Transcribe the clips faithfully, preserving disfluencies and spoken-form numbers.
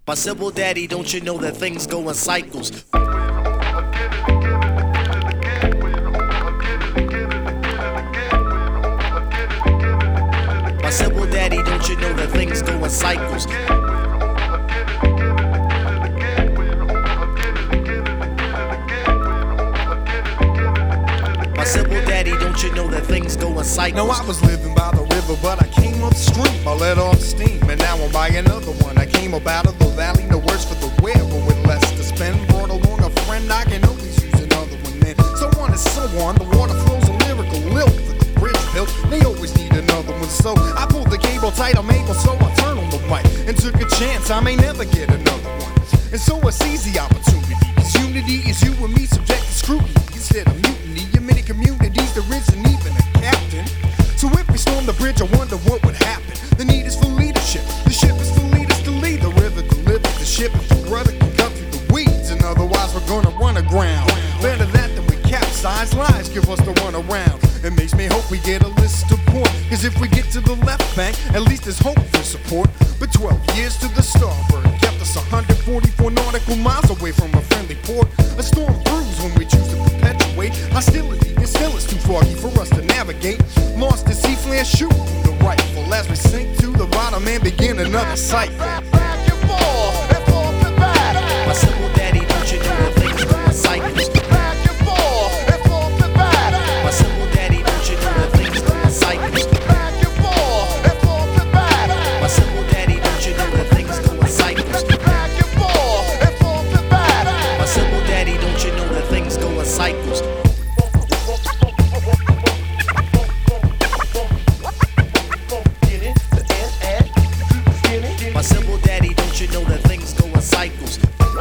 My simple daddy, don't you know that things go in cycles? My simple daddy, don't you know that things go in cycles? My simple daddy, don't you know that things go in cycles? No, I was living by the river, but I came upstream. I let off steam, and now I'm by another one. I came up out of the valley, no words for the wear, but with less to spend. Brought along a friend, I can always use another one then. So on and so on, the water flows a lyrical lilt for the bridge built. They always need another one, so I pulled the cable tight, I'm able, so I turned on the mic and took a chance, I may never get another one. And so it's easy opportunity, cause unity is you and me subject to scrutiny. Instead of mutiny, in many communities there isn't even a captain. So if we storm the bridge, I wonder what would happen. The need is for leadership, the ship is for leaders to lead. The river delivers the ship if the brother can cut through the weeds. And otherwise we're gonna run aground. Better that than we capsize, lies give us the run around. It makes me hope we get a list of port, cause if we get to the left bank, at least there's hope for support. But twelve years to the starboard kept us one hundred forty-four nautical miles away from a friendly port. A storm brews when we choose to perpetuate hostility, and still it's too foggy for us to navigate. Lost at sea, flare shoot from the rifle as we sink to the bottom and begin another cycle. Back and forth, and forth and back. My simple daddy, don't you know that things go in cycles? Back and forth, and forth and back. My simple daddy, don't you know that things go in cycles? Back and forth, and forth and back. My simple daddy, don't you know that things go in cycles? Back and forth, and forth and back. My simple daddy, don't you know that things go in cycles? My simple daddy, don't you know that things go in cycles?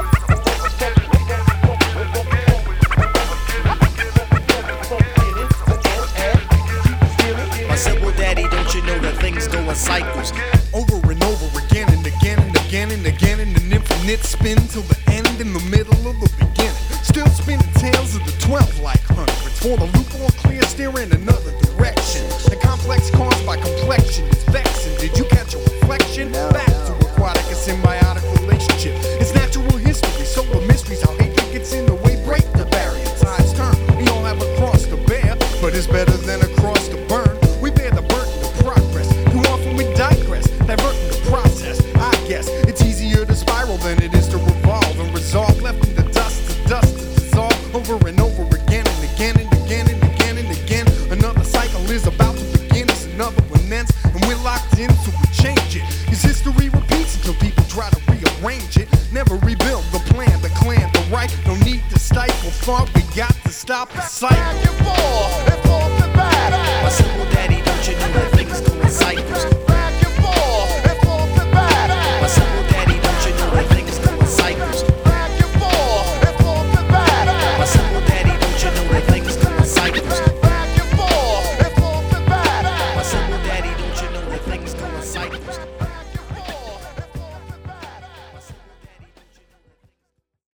My simple daddy, don't you know that things go in cycles? Over and over again and again and again and again in an infinite spin till the end in the middle of the beginning. Still spinning tales of the twelve like hundreds. For the loop all clear, steer in another direction. The complex caused by complexion is vexing. Did you catch a reflection? Back to aquatic, a symbiotic relationship. It's natural history, so the mysteries how hatred gets in the way, break the barrier. Tides turn, we all have a cross to bear, but it's better than a cross to burn. We bear the burden of progress. Too often we digress, diverting the process. I guess it's easier to spiral than it is to revolve and resolve. Left in the dust to dust to dissolve over and over again and again and again and again and again. Another cycle is about to begin. It's another one ends, and we're locked in, so we change it. Cause history repeats until people try to rearrange it. Never rebuild the plan, the clan, the right. No need to stifle thought, we got to stop the cycle. Back and forth, and forth.